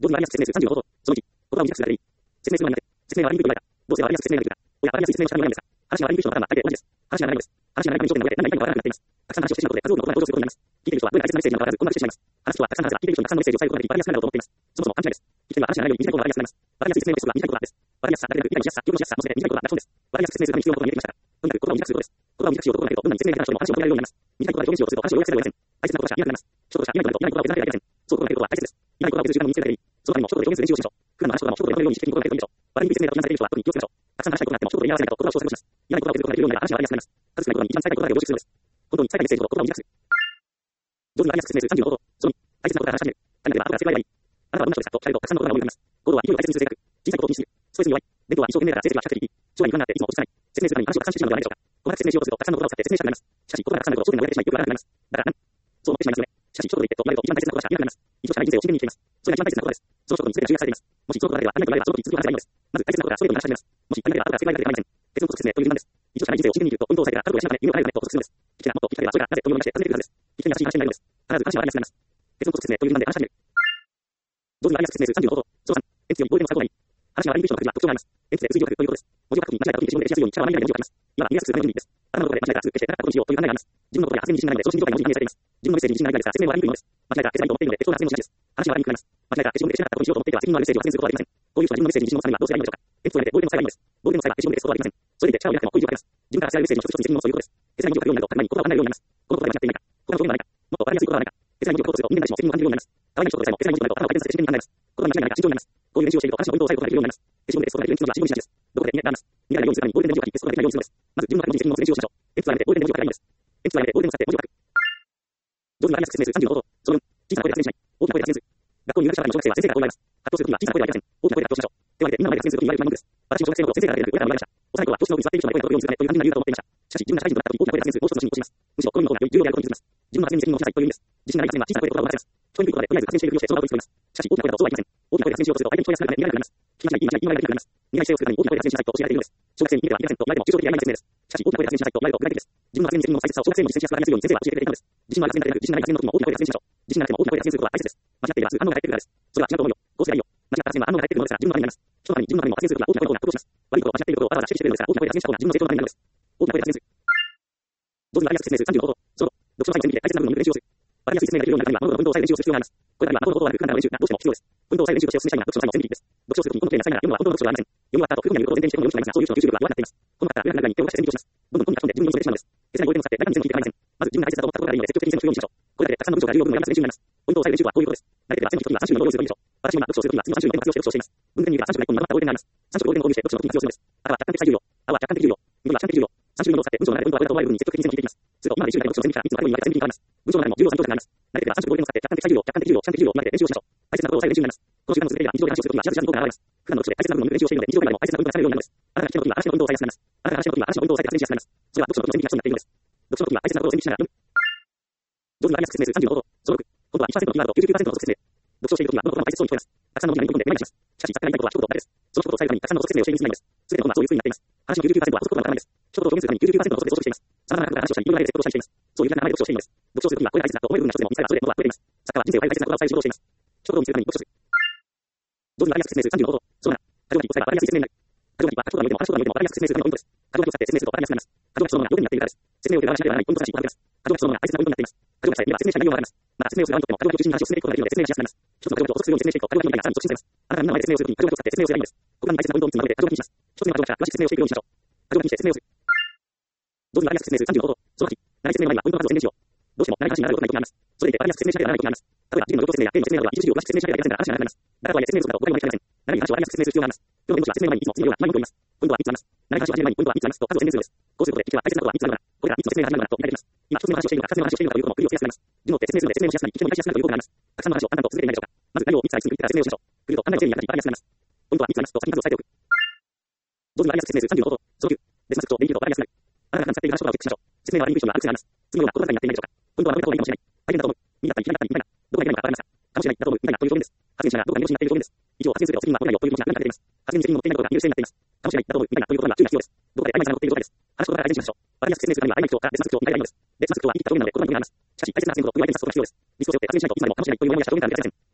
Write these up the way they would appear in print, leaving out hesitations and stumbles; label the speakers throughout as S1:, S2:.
S1: 同時に割安説明数35ほど。その1、ここは短くするがいい。説明するのになって、説明は割りにくいと言われた。どうせ割安説明ができるか。おや、割安説明の仕方にないのですが、話が割りにくい人のパターンは大抵同じです。話が長いのです。話が長いのに焦点の上で何が言いたいのかわからなくなっています。たくさん話をしてしまうことで数多くの言葉が登場することになります。聞いている人はどれだけ切なメッセージなのかわからず困惑してしまいます。話す人はたくさんの数が、聞いている人にたくさんのメッセージを伝えることができ、割安なんだろうと思っています。そもそも勘違いです。聞き手は話が長いより短い方が割安になります。割安説明の質は短い言葉です。割安さだけでなく、理解のしやすさ、記憶のしやすさもそれ短い言葉が損です。割安説明するために必要なことが見えてきましたが、とにかく言葉を短くすることです。言葉を短くしようと心がけると、どんなに説明が下手な人でも話をまとめられるようになります。短い言葉で表現しようとすると話を要約せざるを得ません。大切なことはしか見なくなります。一言しか見ないとなると、短い言葉を削られてはいけません。そう心がけることは大切です。短い言葉を削る時間を見つけるだけでいい。その他にも一言で表現する練習をしましょう。普段の話し言葉も一言で読めるように意識的に心がけることがいいでしょう。割りにくい説明だと批判されている人は特に気をつけましょう。たくさん話したいことがあっても一言で言い合わせないと言葉を小さくします。嫌な言葉を削ることができるようになれば話が割りやすくなります。数少ない言葉に一番伝えたい言葉だけを凝縮するのです。本当に伝えたいメッセージほど言葉を短くする。上手に割りやすく説明する35ほど。その2、大切なことから話し始める。誰かでは後から付け加えればいい。あなたはどんな人ですかと聞かれるとたくさんの言葉が思い浮かびます。行動は勢いを大切にする性格。小さいことを気にしすぎる。ストレスに弱い。勉強は一生懸命だから成績は比較的いい。将来に不安があっていつも落ち着かない。説明するために話をたくさんしてしまうのではないでしょうか。細かく説明しようとするとたくさんの言葉を使って説明したくなります。しかし言葉がたくさんのことを焦点が折れてしまいよくわからなくなります。だからそう思ってしまいますよね。しかし一言で言ってと言われると一番大切なことがしか見えなくなります。一度しかない人生を真剣に生きています。それが一番大切なことです。その一言に全てが集約されています。もしその言葉だけでは足りないと言われればその時に続きを話せばいいのです。まず大切なことからストレートに話し始めます。もし足りないと言われば後から付け加えられてはいけません。結論と説明という順番です。一度しかない人生を真剣に生きるとポイントを押さえてから覚悟をしながら夢を叶えるためと補足するのです。聞き手がもっと聞きたいがそれがなぜというのをまして尋ねてくるはずです。聞き手に優しい話になるのです。必ず話は割りやすくなります。結論と説明という順番で話し始める。上手に割りやすく説明する35ほど。その3、鉛筆よりボールペンを使う方がいい。話が割りにくい人の格には特徴があります。鉛筆で数字を書くということです。文字を書くときに間違えた時に自分で消しやすいように力を前に出して文字を書きます。今は見やすくするための準備です。頭のどころで間違えたらすぐ消してなかったことにしようという考えがあります。自分のことや発言に自信がないので、送信状態の文字に反映されています。自分のメッセージに自信がないからですが、説明も割りにくいものです。間違えた消せないと思っているので、適当な発言をしないです。話が割りにくくなります。間違えた消しゴムで消せなかったことにしようと思っていては、責任のあるメッセージを発言することができません。こういう人は自分のメッセージに自信を持つためにはどうすればいいのでしょうか。鉛筆をやめてボールペンを使えばいいのです。ボールペンの際は消しゴムで消すことはできません。それで手を開いてもこういう字を書けます。自分から伝えるメッセージを一つ一つに責任を持つということです。消せない文字を書くようになると、たまに言葉を考えるようになります。このことで間違っていないか。この表現はないか。もっとわかりやすい言葉はないか。消せない文字を書くとすると人間誰しも責任を感じるようになります。可愛い人とでさえも消せない文字となると頭を回転させて真剣に考えます。言葉に間違いないか慎重になります。こういう練習をしていると話のポイントを押さえることができるようになります。消しゴムで消すことができる鉛筆の字は消しゴムにしないです。どこで見えます。見られないようにするためにボールペンで文字を書き消すことができないようにするのです。まず自分の書く文字に責任を持つ練習をしましょう。鉛筆はやめてボールペンで文字を書けばいいのです。鉛筆はやめてボールペンを使って文字を書く。上手に割りやすく説明する35ほど。その4、小さな声で発言しない。大きな声で発言する。学校に入学したばかりの小学生は先生からこう言われます。発表するときは小さな声では言いません。大きな声で発表しましょう。手割りでみんなの前で発言するときに言われる不満です。私も小学生の頃先生から言われる親からも言われました。幼い頃は教室の奥に座っている人まで声を取るようにするためという感じになると思っていました。しかし自分が社会人となった時に大きな声で発言するもう一つの信に越します。むしろ好みの方が重要であることに気づきます。自分の発言に責任を持ちなさいという意味です。自信がない発言は小さな声で言葉を話せます。聞こえにくい言葉でとりあえず発言しているふりをしてその場を打ち取ります。しかし大きな声だとそうはいきません。大きな声で発言しようとすると相手に聞こえやすくなるため見られなくなります。聞き間違い、言い間違いができなくなります。苦い姿勢をするために大きな声で発言しなさいと教えられているのです。小学生に見てはいけませんと言われても抽象的で曖昧な説明です。しかし大きな声で発言しなさいと言われると具体的です。自分の発言に責任を大切さを小学生にも実践しやすくなりやすいように先生は教えてくれていたのです。自信のある発言だけでなく自信がない発言の時も大きな声で発言しましょう。自信がなくても大きな声で発言することは大切です。間違っていればすぐ反応が返ってくるからです。それは違うと思うよ。こうすればいいよ。間違った発言は反応が返ってくるのですが自分のためになります。人のために自分のためにも発言するときは大きな声を納得します。悪いことを間違っていることをわざわざ指摘してくれるのですが大きな声で発言した方が自分の成長のためになるのです。大きな声で発言する。上手に割りやすく説明する35ほど。その読書の際に見て大切な部分の練習をする。割りやすい説明ができるようになるには物のポイントを押さえる練習をする必要があります。これらには物のことを悪く判断の練習がどうしても必要です。ポイントを押さえる練習としてお勧めしたいのは読書の際の線引きです。読書をするときにこの綺麗なサインが読むのは本当の読書ではありません。読み終わった後、不分に言うことを前提にしてこの読書がありますが、そういう人の吸収力は弱くなっています。この方は裏に手を出して線引きをします。どんどん本に書き込んで自分に寄せてしまうのです。消せないボールペンを使って中身全部聞いて構いません。まず自分が大切だと思ったことがあるので積極的に全部聞くようにしましょう。これだけでたくさんの文章が重要分の割りやすい練習になります。ポイントを押さえる練習とはこういうことです。慣れていれば全部聞くときには3種類の用意をするといいでしょう。私も今読書をするときは次の3種類のテーマを活用して読書をしています。文面に言えば3種類の一本にまとまったボールペンがあります。3色ボールペンを購入して読書の時に活用するのです。赤は客観的最重要。青は客観的重要。緑は主観的重要。3種類のものを使って文章の中でポイントはこれだと思われる部分に積極的に全部聞いていきます。すると今まで1種類の読書の線引きからいつも最後に言われた線引きに変わります。文章の中でも重要3等間があります。慣れていれば3色ボールペンを使って客観的最重要、客観的重要、主観的重要まで練習をしましょう。大切なことを押さえる練習になります。この習慣を続けていれば日常で話をするときには自然と効果が現れます。普段の読書で大切な部分の練習をしているので日常でも大切な部分が出されるようになるのです。あなたが聞きの時は話のポイントを押さえやすくなります。あなたが話の時は話のポイントを押さえて発言しやすくなります。それは読書の時の線引きが基礎になっているのです。読書の時は大切なことを線引きしながら読む。上手に割りやすく説明する35ほど。その6、今度は 1% のキーワードと 99% の補足説明。読書をしている時はどの言葉も大切そうに聞こえます。たくさんの文字が読み込んで手間になります。しかし使ってないことは一言だけです。その一言を伝えるためにたくさんの補足説明をしているに過ぎないのです。すべての本はそういう風になっています。話の99%は補足言葉の塊です。一言を表現するために99%の補足で装飾しています。様々な角度から話をしたり、いろんな例で説明をしたりしています。そういうふうな名前で読書をしているのです。読書をするときにはこれが大切だと思える部分が一つでも見つかればそれで物は増えています。作家は人生を変える大切な言葉を伝える仕事をしています。一言を見つけるために読書する。上手に割りやすく説明する35ほど。その7、過剰書きを使えば割りやすい説明になる。過剰書きは書くことが向いても書くことが向いても割りやすく説明するためのポイントです。過剰書きを使って説明すると割りやすくなります。過剰書きそのものが要点になっているからです。説明を受ける話ではないポイント正しいことがあります。過剰書きそのものが大切なポイントになっています。過剰書きさえ見れば説明したい内容がわかります。また説明をする側にとっても過剰書きを中心に話を進めていくことができるので説明がしやすくなります。一つの過剰書きを補足するように説明していくと過剰書きの意味がさらに促進されます。あなたがみんなの前で説明をするときに過剰書きを使って説明をすればいいのです。ここに大切なポイントを3つまとめて過剰書きにします。一つ目は過剰書きから詳しく説明をしていくようにしましょう。過剰書きにして説明をする。上手に割りやすく説明する35ほど。その8、内説明の前にはポイントの数を宣伝しよう。どうしても内話になることないことがあります。それでいて割りやすく説明しなければならないことがあります。例えば、事業の要説明や例の説明などは一時を詳しく説明しなければいけませんから話が長くなります。だからとはいえ説明不足だと誤解を招きかねません。長い話を割りやすく説明する必要があります。今日の弁護士は説明の前にいつも次のような決まり文句を言います。ポイントは3つあります。長い話を始める前にポイントは3つありますと数を宣伝するのです。こうすることで聞き手は大切なことは3つあるのだ。これら3つの説明が始まるのだと見られます。今一つ目の話をしているのか、二つ目の話をしているのかということも繰りをつけやすくなります。順を追って説明するので説明もしやすくなり、聞き手も理解しやすくなるということがあります。たくさんの話を淡々と続けてみないでしょうか。まず内容を3つありすぎてから説明をしましょう。来ると考えを整理に当たり分かりやすくなります。ポイントは3つありますと先に数を伝えておく。上手に割りやすく説明する35ほど。その9、別の特徴できると分かりやすくなる。あなたが使っている話とかをチェックしましょう。説明が割りにくい人がある癖があります。次のような言葉遣いになっていないでしょうか。ポイントはまとめた方がいいかもしれない。大変だと思う。右だったり左だったりみたいな。どこがいけないのか分かりますか。かもしれないだと思うみたいなという表現です。発言者がどこが見落ちになっている表現です。以上、発言すると責任は問題よという気持ちが何か出ています。発言に責任を持っていないことが見落ちになっています。かもしれないだと思うみたいなということが注意が必要です。どこかで曖昧さが残っている状態です。話し言葉から改善しましょう。割りやすく説明するためには曖昧口調か別の口調を変えればいいのです。別の口調は言い切った表現なので言葉に無理があります。しかし大切な発言ほど言われていますとが必要です。リスクを背負って発言しないといつまでもかもしれないという思いがした表現から抜け出せません。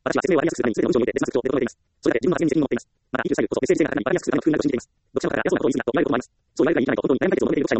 S1: 私は説明をわかりやすくするために全ての文章において別な特徴を整えています。それだけ自分の発言に責任を持っています。また、言及されること、メッセージ性が中身わかりやすくするための工夫になると信じています。読者の方からそうなことを言い過ぎたと言われることもあります。そう言われるがいいじゃないと本当に悩み解決を求めている読者へのメッセージになりません。メッセージは言い切ってこそ相手の心に突き刺さります。このような言われることでは相手の心を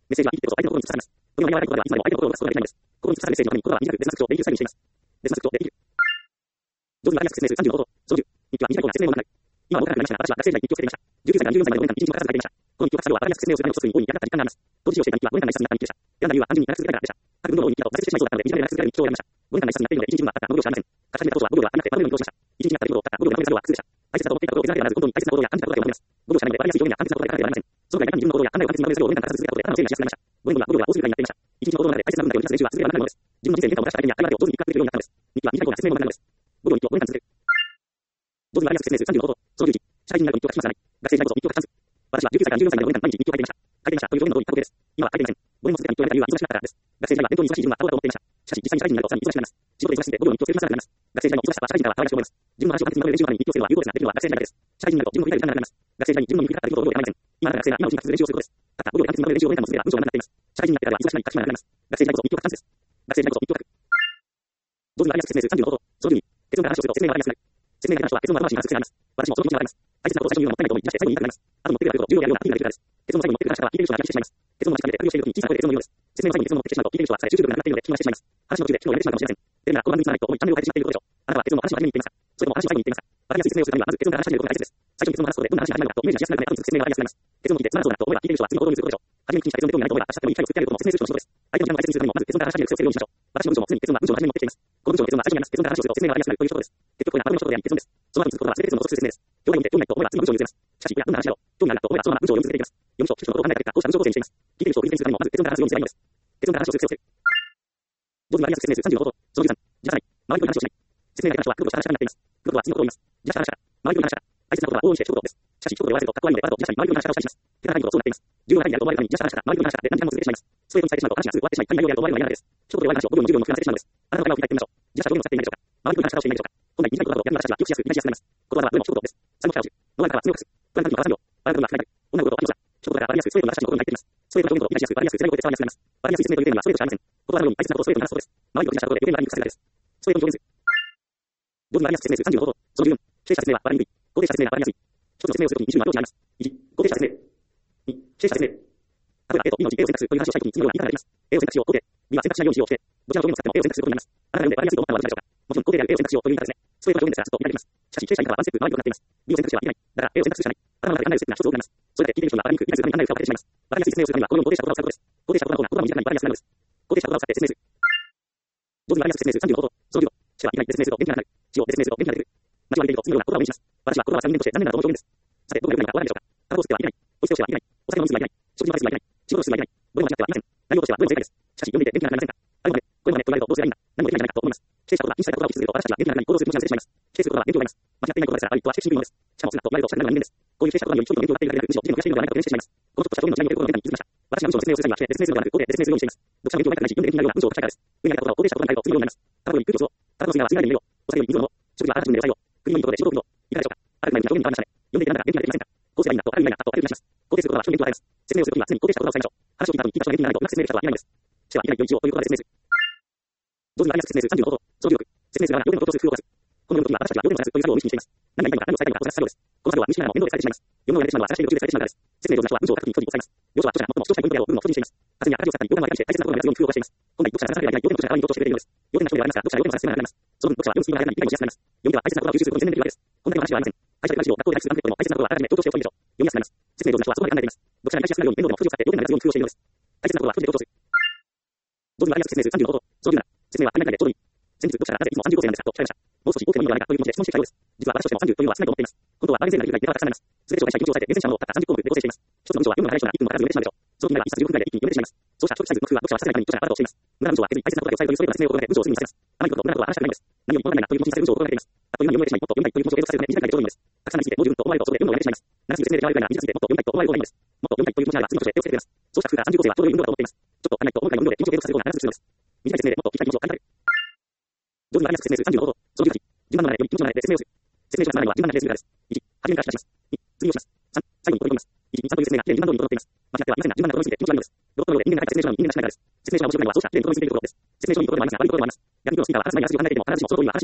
S1: 刺されないです。心に突き刺さるメッセージの中身、言葉は短く、別な特徴で言及されることは短く、別な特徴で言及されるようにしています。別な特徴で言及。上手にわかりやすく説明する35法。その10。日記は短い方が説明を長くなる。今は多くなりましたが、私は学生時代に日記をつけていました。19歳から24歳までの5年間に1日も書かず書いていました。この日記を書く作業はわかりやすく説明をするための一つに大いに役立った日記感があります。当時をしていた日記は5年間の一冊になった日記でした。選んだ理由は単純に長く続けたいからでした。各運動の多い日記だと挫折してしまいそうだったので、短めで長く続けられる日記を選びました。5年間の一冊になっているので、1日分はあったので、5秒しかありません。書き始めた当初は5秒ではなくて、まとめるように移動しました。1日になった出来事を書く5秒でまとめる作業は苦痛でした。大切だと思っていたことを手伝ってならず、本当に大切なことや感じたことだけをまとめます。5秒しかないので、わかりやすい表現や簡潔なことで書かなければなりません。そのぐらい中に自分のことや考えを簡潔にまとめる作業を5年間続けたことで、頭の整理がしやすくなりました。5年後には5秒が多すぎるくらいになっていました。1日の行動の中で大切な文だけを満たす練習は続ければなるものです。自分の人生に変化を出した相手に当たり前を上手に言い聞かせるようになったのです。日記は短い方が説明も長いのです。5秒の日記を5年間続ける。上手にわかりやすく説明する35法。その11。社会人になると日記を書きますがない。学生時代こそ日記を書かず。私は19歳から14歳までの5年間毎日日記を書いていました。書いていましたという表現の通り過去形です。今は書いていません。5年も続けた日記をやめた理由は忙しくなったからです。学生時代は伝統に忙しい自分はアホだと思っていました。しかし実際に社会人になるとさらに忙しくなります。仕事で忙しくて5秒の日記をつける暇すらなくなります。学生時代の忙しさは社会人からは可愛らしく思います。自分の話を簡潔にまとめる練習のために日記をつけるのは有効ですが、できるのは学生時代だけです。社会人になると自分の振り返る時間がなくなります。学生時代に自分の見振り返った出来事を覚えていません。今なら学生が今のうちに書く練習をすることです。たった5秒で簡潔にまとめる練習を5年間も続ければ文章がなくなっています。社会人になってからは忙しくなり書く暇がなくなります。学生時代こそ日記を書くチャンスです。学生時代こそ日記を書く。上手にわかりやすく説明する35法。その12。結論から話をすると説明がわかりやすくなる。説明が下手な人は結論の後回しに話す癖があります。私もその気持ちがわかります。大切なことを最初に言うのもったいないと思い、出して最後に言いたくなります。あと持ってくるだけど重要であるようなアピールができるからです。結論の最後に持ってくる話は聞いている人が気がしてしまいます。結論の間近で旅をしているときに小さい声で結論のようです。説明の最後に結論を持ってきてしまうと聞いている人はさえ集中力がなくなっているので聞き逃してしまいます。話の途中で結論をやめてしまうかもしれません。でもならこの番組つまらないと思いチャンネルを変えてしまっていることでしょう。あなたは結論の話の初めに言っていますか、それとも話の最後に言っていますか。わかりやすい説明をするためにはまず結論から話し始めることが大切です。最初に結論を話すことでどんな話が始まるのかとイメージしやすくなるので後に説明がわかりやすくなります。結論を聞いてつまらなそうだと思えば聞いている人は次の行動に移ることでしょう。初めに聞いた結論で興味がないと思えば明日でもいい機会を作ってあげることも説明する人の仕事です。相手の時間を大切にするためにもまず結論から話し始める癖をつけるようにしましょう。私の文章も常に結論は文章の初めに持ってきています。この文章の結論は最初にやります。結論から話をすると説明がわかりやすくなるということです。結局これはまとめの一言であり結論です。その後に続くことは全て結論の一つ説明です。興味がないと思えば次の文章に移れます。しかし、いや、どんな話だろう。興味があると思えばそのまま文章を読み続けていきます。読むと、聞く人のことを考えた結果、こうした文章構成にしています。聞いている人をクイズにするためにもまず結論から話すようにすればいいのです。結論から話をする癖をつける。上手にわかりやすく説明する35法と、その13。自発さない。周りと話をしない。説明が下手な人は空とした話になっています。空とは次のことを言います。自発した話から。周りと話から。大切なことは往々にして一言です。しかし一言で終わらせるとかっこ悪いので、わざと自発に周りと話からをしたりします。手がないことをそうなっています。重要な会議であると思われるために自発した話から、周りと話からで何時間も続けてしまいます。ストレートに伝えてしまうと話がすぐ終わってしまい、内容であると思われるのは嫌なのです。一言で終わる話を5秒も10秒も膨らませてしまうのです。あなたの会話を振り返ってみましょう。自発した表現を使っていないでしょうか。周りと話からをしていないでしょうか。本来短い言葉をやる私は記憶しやすく理解しやすくなります。言葉は文の一言です。最後の一言。ノアルからは強くす。不安な時には3秒。笑うことが深い。女の子と秋の空。一言がわかりやすく、ストレートな話の心に入っています。ストレートの表現と理解しやすく、わかりやすく、伝えることで伝わりやすくなります。わかりやすい説明という点にはストレートしかありません。言葉のように大切なことをストレートに話すことです。周りをクリアしたことで表現がありにくくされないです。ストレートの表現する。上手にわかりやすく説明する35法と、その14。否定した説明はわかりにくい。肯定した説明はわかりやすい。一つの説明をするときに2種類のアプローチがあります。1、肯定した説明。2、否定した説明。例えば A と B のうち A を選択するという話をしたいときに次のような言い方ができます。A を選択しよう、肯定。B は選択しないようにしよう、否定。どちらの表現を使っても A を選択することになります。あなたが読んでわかりやすいと思ったのはどちらでしょうか。もちろん肯定である A を選択しようという言い方ですね。ストレートな表現ですから、すっと理解できます。しかし、否定した言い方はワンステップ周りとなっています。B を選択してはいけない。だから A を選択するしかない。頭の中で考えるステップが一つ多くなります。それだけ聞いている人にはわかりにくく、理解するために考える負荷をかけてしまいます。わかりやすい説明をするためにはこのように肯定した言葉を使うことです。肯定した言葉の方が言葉の短いにわかりやすくなるのです。肯定した言葉を使って説明する。上手にわかりやすく説明する35法と、その15。死は生きないで説明すると元気がなくなる。死をで説明すると元気が出てくる。街を歩いていると次のような言葉を目にします。私は言葉は残念として残念なと思う表現です。さて、どういう表現なのかわからないでしょうか。タバコを吸ってはいけない。ポイ捨てをしてはいけない。お酒を飲みすぎはいけない。食事をはいけない。仕事をするはいけない。どれも間違ってはいけません。内容としてはどれも正解です。しかし、読んでいて元気がなくなりませんか。あれもね、これもねと言われるとどうすればいいんだ。何もできないんじゃないかと思います。否定した言葉、禁止された言葉を引き続けると私たちは元気がなくなり行動する気持ちが出てしまいます。否定することは元気を奪います。間違っていないことですから、ある意味とは指摘しにくいものです。しかもするなと言われるとしたくなるのは人間です。こういう否定した言葉により人々の元気を奪っているだけでなく、むしろ自身の悔しいのではないかと懸念してしまいます。このちょっとした表現の違いによってこの元気に気づきました。私が文章の説明をする際には、否定で説明するのではなく、肯定で説明するようにしています。読者の元気を奪いたくないし、読んで元気になるような文章を書きたいからです。上に挙げた言葉を肯定した言葉に変えると次のようになります。タバコより空気を吸おう。タバコの次は間違いで入れよう。お酒より水を飲もう。食事はあらかじめ寝るを国のいいことで仕事を組むと。いかがでしょうか。あるくらいの表現に変わりましたね。読んでいてなんだか元気が出てきませんか。こうすればいいんだと、ある意味ないなと、ある意味します。肯定することは人に元気を与えます。説明をするときには常に肯定した言葉を使いましょう。話を聞いた後に聞いた人が元気にならないとうまく説明できたとは言えないのです。してはいけないよ一応ということで説明する。上手にわかりやすく説明する35法と、その16。説明する側が表現のことをする工夫をする。このような時には私たちは表現を探すという作業を意識しています。何が言いたいのか何を伝えたいのかを探す作業です。この作業は無意識ながらも面倒で書いてしまいます。読むのをやめてしまうのは探している途中で書いてしまうからです。説明上手な人は文章を書くときに距離を抑えます。要所は著者が最も主張したいポイントであろう部分を太字にしています。風に明かりを使ったり、要点を割りして大切なことが目立つように工夫をしています。本来読者が探されてはいけない要点の著者が代わりに強調してくれているのです。要点な人ではありますが、読者は要点を探す必要があります。その分読者は読むスピードが速くなり理解もしやすくなります。読み手は大切な言葉を吸収することに専念できるわけです。こんなに話はありません。会社で話を学校で話すアンケートでも大切なことはあらかじめ強調しておくべきでしょう。読みやすくなります。説明上手な人はそこまで考えています。読者が理解しやすくなるように面倒でも太字を使って要点が目立つように工夫をしているのです。大切なことは太字で強調する。上手にわかりやすく説明する35法と、その17。説明は足りないくらいでちょうどいい。先日読者がなぜいつも30号線なんですかと聞かれました。もう少し大きなものではないかという気持ちで質問してきたようです。実は私としても30というのは少ないと思っています。本当はバーゲンセールがいるくらいデータがたくさんあります。すべて紹介したい気持ちを抑えて、厳選したものをたった30項目で構成しています。一つの文章は読むのが早い人なら1分もかからず読めてしまうでしょう。その気になれば1冊10分くらいで一気に読めてしまいます。そうした長期サイズの工夫は読者はさせないために読者があなたをしています。無駄な文章は削り大切なことだけを最後にストレートな説明を心がけて文章をすぐに見せます。あまりのこと無駄なことは話したくないのです。何よりも物がないなという気持ちにさせる文章を心がけています。あっという間に読めてしまい、もっと読みたいという気持ちを連想させるため短いだけでちょうどいいのです。たくさんありすぎてもう十分と思われるとそこで読むのをやめてしまいます。長すぎる説明で手間がかかるが短すぎてもっと読みたいと思われる方がいいのです。もっと読みたいという気持ちがあれば次の文章へ手をつけてくれます。そうした工夫が30号線はちょうどいい運動だと思っています。ちょっと足りないと思うくらいの運動で気持ちを継続させることが必ず必要です。短い説明でもっと聞きたい気持ちを感じられる。上手にわかりやすく説明する35法と、その18。順番の流れより気持ちの流れで説明をする。説明します前には順番の流れでするからです。1、初めから示します。2、次をします。3、最後に取り込みます。1、2、3という説明がきれいに順番通りに整っています。間違ってはいけませんが、順番が整いすぎて気持ちが悪いのです。ロボットのようで人間が書いた説明書なのに人間がしないからです。説明書が面白くないのはそうしたきれいに整いすぎているところです。説明書にいいところでもありますが、悪いところでもあります。逆にこのスピードは話す前に話すように考えていても必ずしもその通りには話しません。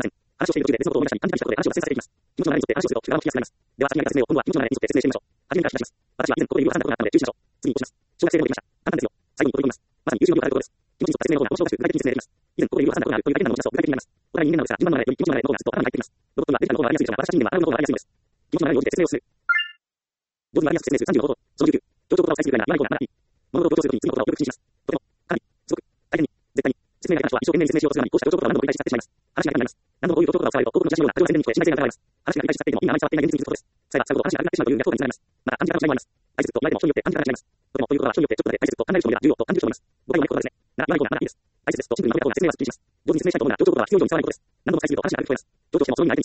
S1: 話をしている途中で別のことを思い出したり、感じたことで話を脱線させていきます。気持ちの流れに沿って話をすると時間を聞きやすくなります。では、先に説明を今度は気持ちの流れに沿って説明してみましょう。初めから聞き出します。私は以前ここで指を挟んだことがあったので注意しましょう。次に移行します。小学生のことできました。簡単ですよ。最後にここで言います。まさに YouTube を語るところです。気持ちに沿った説明の方がもっと詳しく具体的に説明できます。以前ここで指を挟んだことがあるというだけなので、具体的になります。お互い人間なのですが、順番の流れより気持ちの流れの方がずっと頭に入っています。ロボットはデジタルの方が分かりやすいですが、私は人間は頭の方が分かりやすいのです。気持ちの流れに応じて説明をする。同時に分かりやすく説明する35法と、その19、強調言葉を再するぐらいな言わない方がまだいい。物事を強調するときに次の言葉をよく口にします。とても、かなり、すごく、大変に、絶対に、説明が下手な人は一生懸命に説明しようとするのに、こうした強調言葉を何度も繰り返し使ってしまいます。話が長くなります。何度もこういう強調言葉を使われると、多くの知らないような、例えば宣伝に聞こえ、信頼性が疑われます。話が繰り返し使っていても、意味があまり伝わっていない現実に気づくことです。さえば、最後話がなくなってしまうという約束がにつながります。また、感じ方の違いもあります。愛すると言われても人によって感じ方が違います。とても、ということは人によってちょっとで愛すると考える人もいれば、重要と感じる人もいます。僕は言わないことはですね。なら、言わない方がまだいいです。愛するですとシンプルに述べた方が説明はすっきりします。同時に説明したいと思うなら、強調言葉は必要以上に伝わらないことです。何度も再すると話が軽く聞こえます。強調してもその意味が相手に伝わりにくくなります。シンプルに説明をすると広がることが出るようにしましょう。大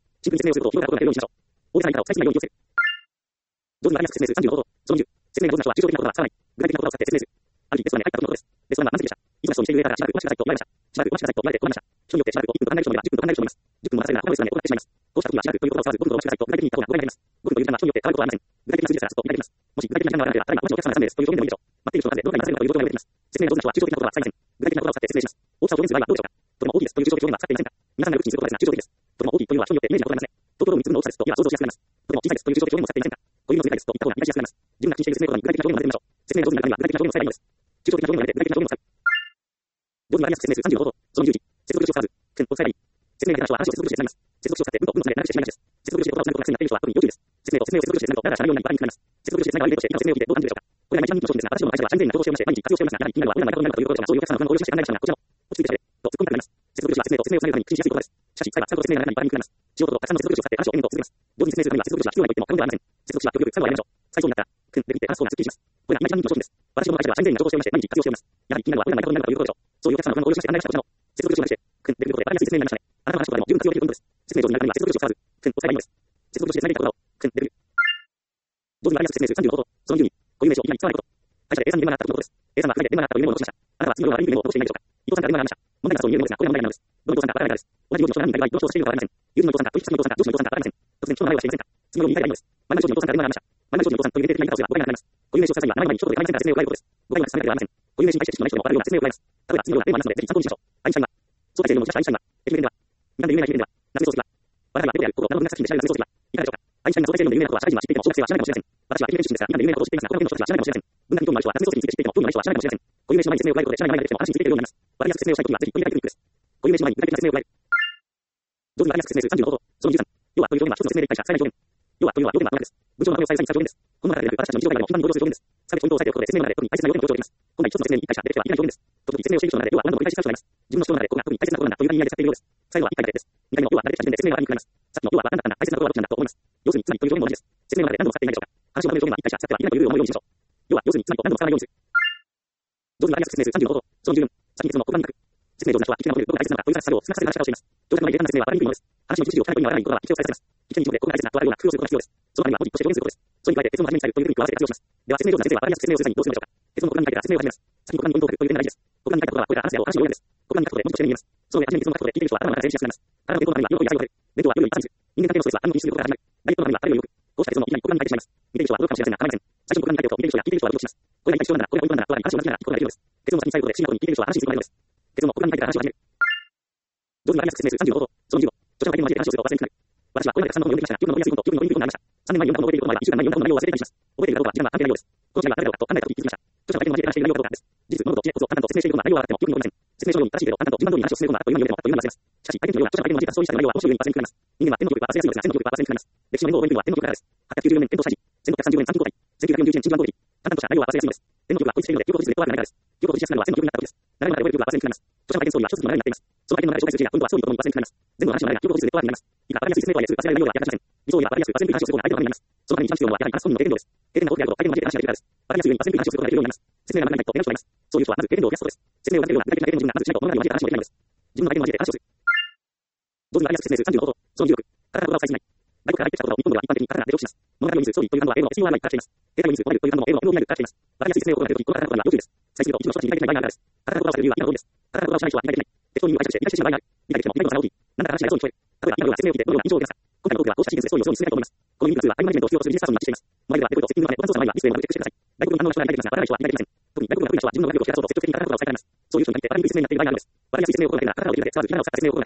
S1: きなことが出るようにしましょう。同時に何かを最初に内容を強く。同時に分かりやすく説明する35法と、その20、説明が上手な人は抽象的な言葉は使わない。具体的な言葉を使って説明する。ある日、レストランで入った時のことです。レストランは満席でした。いつも人をしている上からしばらくお待ちくださいと言われました。しばらくお待ちくださいと言われて断りました。人によってしばらく1分と考える人もいれば10分と考える人もいます。10分も待たせるなら他のレストランで行ってしまいます。こうした時はしばらくという言葉を使わず5分とお待ちくださいと具体的に言った方が誤解になります。5分という時間は人によって変わることはありません。具体的な数字ですからずっと理解できます。もし具体的な時間があらなければ、ただいまお待ちのお客様の3名ですという表現でもいいでしょう。待っている人の数でどのくらい待たせるのかという状況が出てきます。説明が上手な人は抽象的な言葉は使いません。具体的な言葉を使って説明します。大きさを表現する場合はどうでしょうか。とても大きいですという抽象的表現は使っていませんか。皆さんがよく口にする言葉ですが抽象的です。とても大きいというのは人によってイメージが異なりますね。東京ドーム3つ分の大きさですと今想像しやすくなります。とても小さいですという抽象的表現も使っていませんか。小指の短いですと言った方が理解しやすくなります。自分が気にしている説明言葉に具体的な表現を混ぜてみましょう。説明が上手になるためには具体的な表現を使えばいいのです。抽象的な表現をやめて具体的な表現を使う。同時に分かりやすく説明する35法と、その11、接続詞を使わず、くんを使えばいい。説明が下手な人は話を接続詞でつなぎます。接続詞を使って文と文の差で長くしてしまいがちです。接続詞で言葉をつなぐことが苦手な人は特に要注意です。説明と説明を接続詞でつなぐと長くしゃべるようになりにくくなります。接続詞でつながる例として今の説明を聞いてどう感じるでしょうか。これが一番人気の商品ですが、私どもの会社では社員全員が投資をして毎日活用しておりますが、やはり気になるのはどんなことになるかということでしょうか。そういうお客様の不安をご了承して考えましたが、こちらも落ち着いてしゃべれとツッコミたくなります。接続詞は説明と説明をつなぐために口にしやすい言葉です。しかし、最後は最後と説明が長くなりにくくなります。仕事とたくさんの接続詞を使って話を延々と続けます。同時に説明するためには接続詞は必要なと言っても過言ではありません。接続詞は極力最後はやめましょう。最初になったら、くんで切って話す方がすっきりします。これが今一番人気の商品です。私どもの会社では社員全員が投資をしておりまして毎日活用しております。やはり気になるのはどんなことになるかということでしょう。そういうお客様の不安をご了承して考えました。こちらの接続詞をなくして、くんで切ることで分かりやすい説明になりましたね。あなたの話し方でも十分活用できるポイントです。説明上手になるためには接続詞を使わず、くんを使えばいいのです。接続詞でつなげた言葉を、くんで切る。同時に分かりやすく説明する35法と、その12、固有名詞をいきなり使わないこと。会社で A さんに電話があったということです。A さんは含めて電話があったというメモを残しました。あなたは次のような悪いメモを残していないでしょうか。伊藤さんから電話がありました。問題がそういうメモですが、これは問題なのです。どの伊藤さんかわからないからです。同じように人何人かいる場合、どの人としているかわかりません。友人の伊藤さんか、取引先の伊藤さんか、上司の伊藤さんかわかりません。突然人の名前をはしていませんか。次のように言い換えればいいのです。前の上司の伊藤さんから電話がありました。前の上司の伊藤さんという限定的な言い方をすれば誤解がなくなります。固有名詞を使う際には名前の前に一言で仮名センターで説明を加えることです。誤解は進めなければなりません。固有名詞に対して知識のない人でも分かるような説明を加えます。例えば次のような例文を話すので、ぜひ参考にしましょう。アインシュタインは、相対性理論を持ち出したアインシュタインは、駅弁では、皆で有名な駅弁では、夏目漱石は、我々はどこであることを7分の作品で知られる夏目漱石は、いかがでしょうか。アインシュタインの相対性理論で有名なことは社会人は知っていても小学生は知らないかもしれません。私は駅弁出身ですが、皆で有名なことを知っていますが、他の県の人たちは知らないかもしれません。文学に興味のある人は夏目漱石について知っていても興味のない人は知らないかもしれません。固有名詞の前に説明を加えることで知らない前に出ても話についているようになります。わかりやすく説明をしたいときはぜひこういうテクニックです。固有名詞の前に具体的な説明を加える。同時にわかりやすく説明する35法と、その13、要はという表現は一つの説明で理解した最大表現。要はというのは要点がこれです。文章の流れを再現した表現です。この中でなく私たちの日常会話でも頻繁に登場する表現です。さてポイントを押さえておくことで説明の中で特に大切な要点を強調できます。本来一つの説明に一回しか出てきてはいけない表現です。時々説明をしている人の中で要は何度も繰り返し使う人がいます。自分の主張の中でここが特に大切なことなんだという意味合いで使っているようです。最後は一回だけです。二回目の要は慣れてきた時点で説明がわかりにくくなります。さっきの要は何だったんだ大切なことはどっちなんだと思います。要するにつまりという表現も同じです。説明の中で何度も使っていないでしょうか。話をまとめる表現は一回しか使ってはいけないというルールを思うようにしましょう。要は要するにつまりと何度も使わないようにする。同時にわかりやすく説明する35法と、その14、先日の黒板に書く。説明上手な人は聞き手が求めることが大切なのかという大切な作業を少なくさせる話をしています。長尺の簡単な説明はわかりにくいものです。話の一時を深いことにわからないことは必要とされています。聞き手にとってここが大切なとあるような工夫をすることが必要です。そのためには文字として表現することです。それに加えて結論を初めに伝えるというテクニックを合わせて活用します。では説明上手な先生はわかりやすく説明をする際にどうするのでしょうか。結論の黒板に書いてから説明を始めます。先に黒板にポイントを書くという点が大事です。黒板に書いたことはこれから話すであろう話の要領です。黒板に書くことで文字として目に見えます。その上、初めに結論を書くことで聞いている人は頭の中で整理しやすくなります。体の弁当の中には色々野菜を食べる。弁当は夜に一発ずつ。人間関係のストレスは何度も気にすることから始まる。ダイエットのためには食べる量をよく。こうした結論をいきなり黒板に書いてしまいます。見ている人は驚くかもしれませんが構いません。最初に黒板に書いておくと見ている人や聞いている人は驚きします。これが一体必要なんだ、これがポイントなんだと話を同じながら聞くことができるのです。結論を先に伝えることで不思議なことに聞いている人は話にすることができるのです。結論を黒板に書いてから話を始める。同時にわかりやすく説明する35法と、その15、著者の相手に交えて話をすると忘れにくくなる。私はこれまでたくさんの本を読んできましたが、記憶の残りやすい本と記憶の残りにくい本がありました。3年前に読んだ本を覚えていることもあれば、1週間前に読んだ本の内容を忘れたりします。覚えているかどうかは時間が関係ないようです。この違いは誰だろうかと考えたとき気づきました。著者の相手に交えて話している内容かどうかです。事実、物事、知恵、コツを淡々と説明しているような内容はあっても記憶に残りません。説明書用に正しいけど淡々と順番通りに話を進めることがという内容でもあったというのが忘れます。しかし、相手のような著者の相手に交えたそうした内容は面白いように忘れにくくなります。人間は天の記憶は忘れやすいのですが、天の記憶は忘れにくくなります。歴史の年号を覚えているのは天の記憶からです。894年天皇社寺、1630年三級公開、1941年中番公劇、淡々とした内容は忘れやすいのです。天の記憶は孤立しているので記憶を保持するネットワークがないからです。記憶を保持しやすくなるのは天の記憶になった時です。誰もが覚える記憶は忘れにくくなります。著者の相手のストーリーは一つの流れになっています。その相手の流れを紹介する時が今度はストーリーとともに忘れにくくなります。全部の話の流れが記憶を保持するネットワークになります。いいか分かりやすい説明とはいえすぐ忘れられる内容では役立ちません。理想には分かりやすく忘れにくい話をすることが相手のためになります。そのために一番必要なのはやはり話す本人の経験量です。経験が多くなると相手に交えて話ができるからです。分かりやすいように忘れにくい話をすることができるようになります。説明が長くないと変な人がいます。そういう人はまず経験量を増やすことです。説明を分かるような具体的な経験の自分がまずしないと物語に交えて話もできないのです。自分の相手に交えて話をする。同時に分かりやすく説明する35法と、その16、カタカナ言葉を最近ない。外国から入ってきた言葉を日本では一般的にカタカナで表記します。物語を読みするストーリーという単語は英語の SEO がないからしています。データを読みするという単語も英語の MO になるからしています。分かりやすい説明を行っているとき、このカタカナ言葉は要注意です。再生すると一部の人たちに理解できない場合があるからです。カタカナ言葉を使う理由は今の通りです。カタカナ言葉を知らない人は理解できない。適当に解釈して理解してしまう場合がある。理解できても理解の差が大きい。なんだか話が大きい。例えば今のような説明を聞いてどのような印象を受けますか。今回のトークはこうしたシーズンでストーリーを要するに進めたいと思います。このミニ2はアニマリメントを必要とするビジネスパーソンにマッチしています。前ではレポート、セッティングのため、ご担当様にはリストへのチェックしてください。外国の反応の人が理解できますが、わからない人は理解できません。特に外国の得意な人は自分の学力を引き出そうと積極的にカタカナ言葉を使いたがります。そういう人に限ってわかりにくい説明になっている場合があるのです。わかりやすい説明を心がけながらカタカナをできるので使わず、ひらがなを使った説明を心がけることです。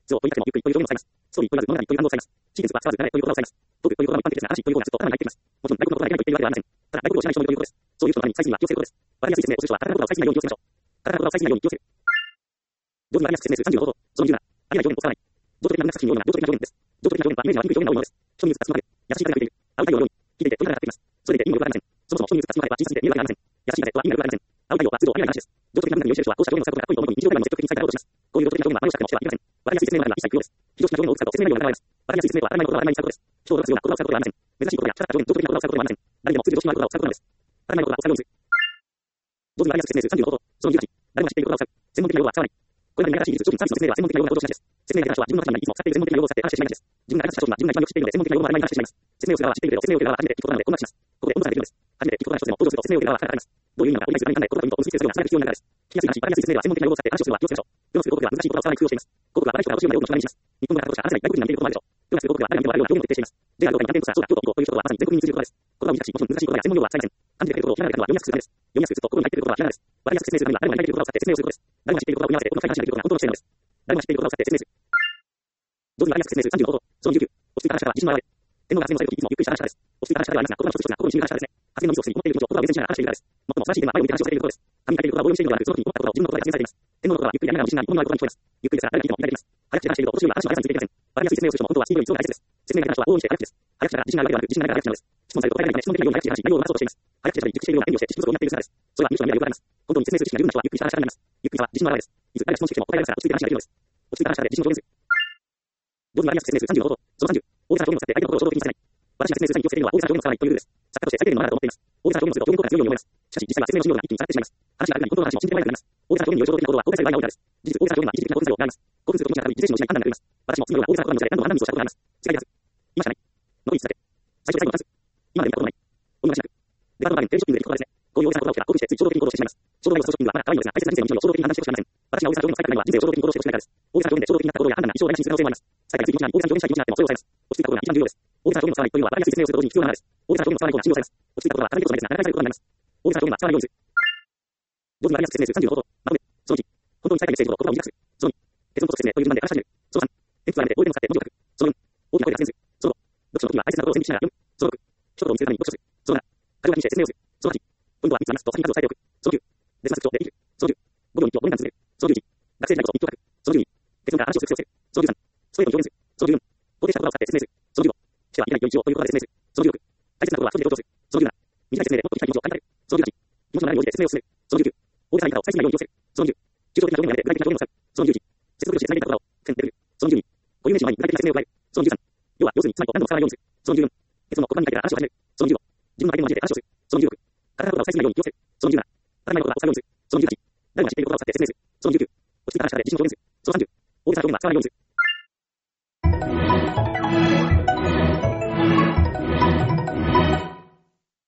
S1: 図を問いかけてもゆっくりという表現を使います。ストーリーと言わず物語という単語を使います。シーケンスは使わず誰という言葉を使います。トークという言葉は一般的ですが、嵐という方がずっと頭に入っています。もちろん外国のことができないと言っているわけではありません。ただ外国語をしない人もいるということです。そういう人のために最新には気をつけることです。わかりやすい説明をする人はカタカナ言葉を最新なように気をつけましょう。カタカナ言葉を最新なように気をつける。上手にわかりやすく説明する35法。その20は、ありえない表現を使わない。情緒的な文学作品のような情緒的な表現です。情緒的な表現はイメージが悪い表現が多いものです。人に打つ立つまで、優しい風が吹いている。青太陽のように、聞いていて鳥が鳴っています。それで意味もよくわかりません。そもそも人に打つ立つまでは小さすぎて見えるわけがありません。優しい風とは意味がよくわかりません。青太陽は通常ありえない話です。情緒的な文学に優秀な人はこうした表現を使うことが恋のものに日常会話にも積極的に使いたいとします。こういう情緒的な表現は真似をしたくもしてはいけません。わかりやすい説明の中には一切不要です。非常識な表現を使うと説明内容が現れます。わかりやすい説明は当たり前のことは当たり前に使うことです。人を驚かすような言葉を使うことではありません。珍しいことやキャラクター表現、情緒的な言葉を使うことではありません。誰でもすぐ常識のある言葉を使うことなのです。当たり前の言葉を使うようにする。上手にわかりやすく説明する35法。その18、誰も知っている言葉を使う。専門的な用語は使わない。これまでに新しい技術、商品、サービスの説明では専門的な用語が登場しがちです。説明できた人は自分の立場にいつも使っている専門的な用語を使って話してしまいがちです。自分が開発した商品は自分が一番よく知っているので専門的な用語を当たり前に話してしまいます。説明をする側は知っているけど、説明を受ける側は初めて聞くことなので困惑します。ここで温度差ができるのです。初めて聞くことが一つでも登場すると説明を受ける側は腹が立たれます。どういう意味なのか理解するために考え、言葉と意味とを分析するような力が必要なからです。聞きやすい話、わかりやすい説明では専門的な用語を使って話をするのは気をつけましょう。世の中では難しい言葉を使わない工夫をしています。広告は誰かが欲しいような用語の主題にします。日本語が話者話せない外国人が見ていることもあるでしょう。世の中では誰が見てもわかるような表現を徹底しています。JR ローカルにキャンペーンとかそうだ京都という人はまさに全国民に通じる言葉です。言葉を難しい、もちろん難しい言葉や専門用語は使いません。漢字で書いてることをひらがなで書くのは読みやすくするためです。読みやすくすると心に入っていることはひらがなです。わかりやすく説明するには誰もが理解できる言葉を使って説明をすることです。誰も知っている言葉を組み合わせて奥の深い話ができることが本当の知恵なのです。誰も知っている言葉を使って説明する。上手にわかりやすく説明する35法。その19、落ち着いた話し方は自信の表れ。天皇が発言をされるときいつもゆっくりした話し方です。落ち着いた話し方ではありますが、心の一つ一つが心に染みる話し方ですね。発言のミスをするに持っている気持ちを言葉を厳選しながら話しているからです。最も素晴らしい点は前を向いて話をしていることです。紙に書いている言葉を棒読みしているのではなく、その時に思ったことを自分の言葉で発言されています。天皇の言葉はゆっくりやりながらも自信があり、本のあることに聞こえます。ゆっくりですが誰が聞いても理解できます。早口で話していると年寄りは話の速さについていけません。わかりやすい説明をする人も本当はスピードに急ぐが大切です。説明が下手な人は往々にして早口です。早口だから自信があるわけではなく、自信がないから早口なのです。質問されると答えられないため質問的なように早口で話し、内容を話そうとしています。早口でしたり熟しているような演技をして知識不足になっている姿です。それは見る人の目でよくわかります。本当に説明する知識が十分な人はゆっくりした話し方になります。ゆっくりさは自信の表れです。いつ誰が質問してきても答えられますから落ち着いて話ができるのです。落ち着いた話し方で自信を表現する。上手にわかりやすく説明する35法。その30、大げさな表現を使って相手の心を衝動的にさせない。私が説明する際に気をつけているのは大げさな表現を使わないというルールです。作家として最低限のマナーだと思っています。大げさな表現をすると表現効果が強いように思います。しかし実際は説明の信用度が一気に下がってしまいます。話があるがに本当の話も信じてもらえなくなります。大げさな表現による衝動的な行動は公開される場合が多いからです。事実、大げさな表現は一時的な興奮作用があります。興奮することに従い、一時の時間に判断が出ます。私も次のような大げさな言葉の中で何度も判断ミスをしたことがあります。違いです。今しかない。残り1つだけ。最初と最後の単数。今まで見たことない。お見逃しなく。デパートバーゲン、テレビショッピングで聞くことですね。こういう大げさな言葉を聞けば興奮してつい衝動的に行動してしまいます。衝動内容とショッピングはまだ可愛いのですが、大切な人生の道を衝動的に判断してほしくありません。私が大げさな表現を使いたくないのは人生を衝動的に行動してほしくないからです。大げさな表現で衝動的になった行動や判断が一生台無しにする可能性もあります。最後について大げさな表現したい気持ちになってもそれを抑えます。落ち着いた行動が一番重要です。大げさな表現を使わないというのは分かりやすい説明をすると同時に必要な話です。大げさな表現を使わない方が信用されます。落ち着いたことは語りことないですが、長いことになります。大げさな表現は使わないようにする。上手にわかりやすく説明する35法。まとめ。その1、本当に最下位メッセージと言葉を短くする。その2、結論と説明という順番で話し始める。その3、鉛筆はやめてボールペンを使って文字を書く。その4、大きな声で発言する。その5、読書の時は大切なことを線引きしながら読む。その6、一言を見せるために読書する。その7、箇条書きにして説明をする。その8、ポイントは3つありますと先に数を伝えておく。その9、別な特徴でできる。その10、5秒に1を5年間続ける。その11、学生時代のことを日記を書く。その12、結論から話をする必要をする。その13、ストレートに表現する。その14、肯定した言葉を使って説明する。その15、してはいけない領域をという言葉で説明する。その16、大切なことは一人で強調する。その17、短い説明でもっと深い気持ちを感じられる。その18、気持ちのない領域で説明を進める。その19、大げさな言い方を最新なように寄せる。その20、抽象的な表現が出て具体的な表現を使う。その21、接続としてつなげた言葉を線で出る。その22、固有名詞の前に具体的な説明を加える。その23、要は要するにつまりと何度も使わないようにする。その24、結論の言葉に書いてから話を始める。その25、自分の相手の交えて話をする。その26、体の言葉を最新なように気をつける。その27、当たり前の言葉を使うようにする。その28、誰もが知っている言葉を使って説明する。その29、落ち着いた話し方で自信を表現する。その30、大げさな表現は使わないようにする。